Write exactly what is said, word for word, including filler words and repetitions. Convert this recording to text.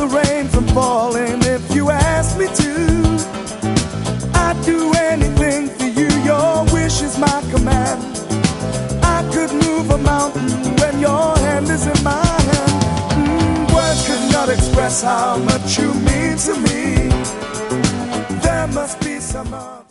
the rain from falling if you ask me to. I'd do anything for you, your wish is my command. I could move a mountain when your hand is in my hand. Mm, words could not express how much you mean to me. There must be some other